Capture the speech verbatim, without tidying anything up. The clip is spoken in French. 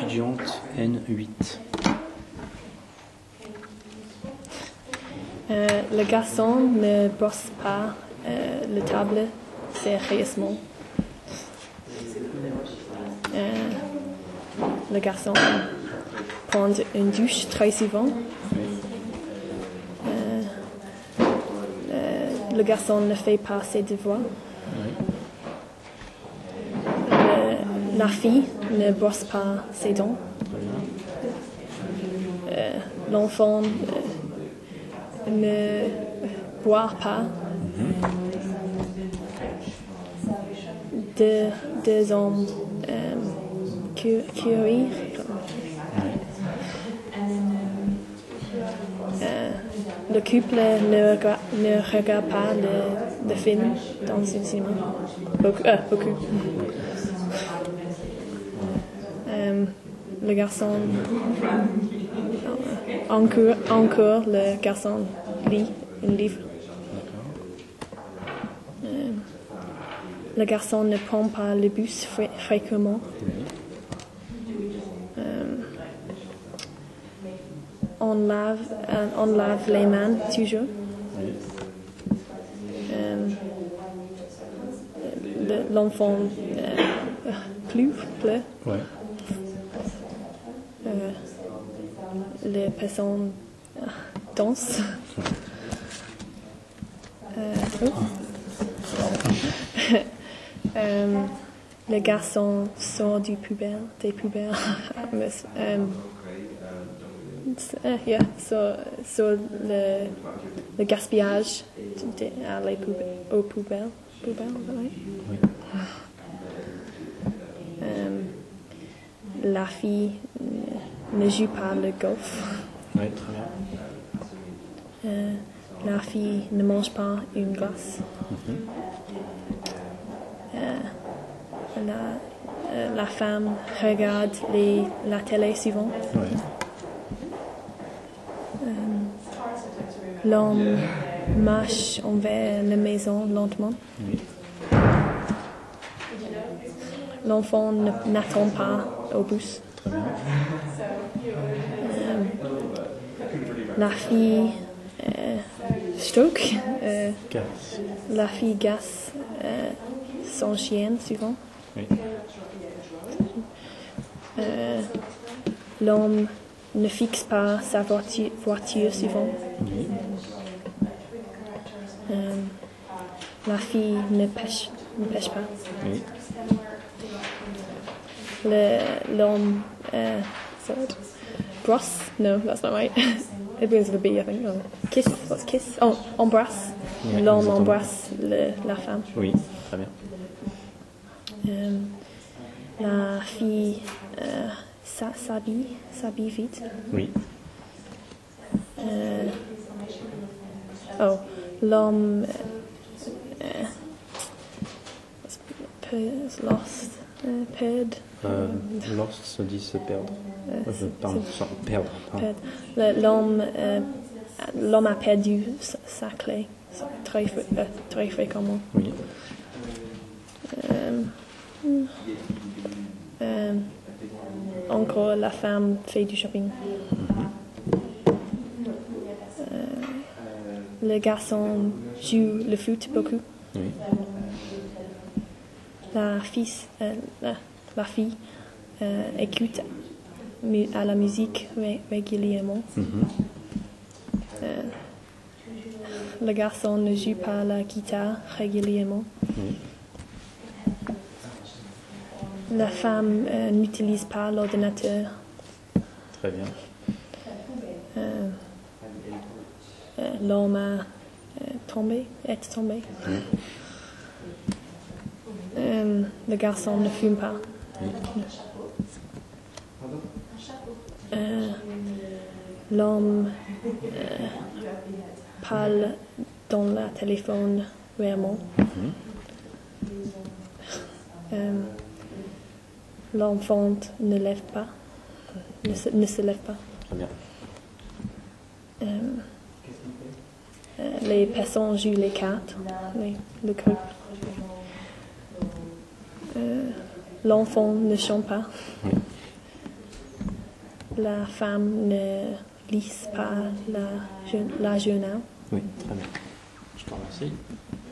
étudiante N huit. Euh, le garçon ne brosse pas euh, le table sérieusement. Euh, le garçon prend une douche très souvent. Euh, euh, le garçon ne fait pas ses devoirs. Euh, la fille ne brosse pas ses dents. Euh, l'enfant euh, ne boit pas. Deux, deux hommes euh, cu- cueillir. Euh, le couple ne regarde, ne regarde pas le, le film dans le cinéma. Beaucoup. Euh, beaucoup. Euh, le garçon. Encore, encore le garçon lit un livre. Euh, le garçon ne prend pas le bus fré- fréquemment. Euh, on, lave, euh, on lave les mains toujours. Euh, le- l'enfant euh, pleure. pleure. Ouais. Euh, les personnes euh, dansent. Euh, oh. euh, le garçon sort du poubelle, des poubelles. um, uh, yeah, sur, sur le, le gaspillage de, à les poubelles, aux poubelles. poubelles right? Oui. Um, la fille ne joue pas le golf. Oui, très bien. Euh, la fille ne mange pas une glace. Mm-hmm. Euh, la, euh, la femme regarde les, la télé souvent. Ouais. Euh, l'homme marche envers la maison lentement. Oui. L'enfant ne- n'attend pas au bus. Très bien. Euh, la fille euh, stroke. Euh, Casse. la fille gasse euh, son chien souvent. Oui. Euh, l'homme ne fixe pas sa voiture, voiture souvent. Oui. Euh, la fille ne pêche, ne pêche pas. Oui. Le, l'homme euh, sorry, brosse. No, that's not right. It begins with a B, I think. Oh. Kiss. What's kiss? Oh, embrasse. Oui, L'homme exactement. embrasse le, la femme. Oui, très bien. Euh, la fille euh, s'a- s'habille, s'habille vite. Oui. Euh, oh, l'homme euh, euh, lost, euh, perd, Euh, lost se dit se perdre. Euh, pardon, sans- perdre. pardon. perd. Le- L'homme, euh, l'homme a perdu sa, sa clé très, fr- euh, très fréquemment. Oui. Euh, euh, encore, la femme fait du shopping. Euh, le garçon joue le foot beaucoup. Oui. La fille, euh, la, la fille euh, écoute mu- à la musique ré- régulièrement. Mhm. Euh, le garçon ne joue pas la guitare régulièrement. Oui. La femme euh, n'utilise pas l'ordinateur. Très bien. Euh, euh, l'homme a euh, tombé, est tombé. Oui. Euh, le garçon ne fume pas. Oui. Euh, l'homme euh, parle dans le téléphone rarement. Mhm. Euh, l'enfant ne lève pas, ne se, ne se lève pas. Très bien. Euh, euh, les personnes jouent les cartes, les- le groupe. Euh, l'enfant ne chante pas. Oui. la femme ne lise pas la, la journal. Oui, très bien. Je te remercie.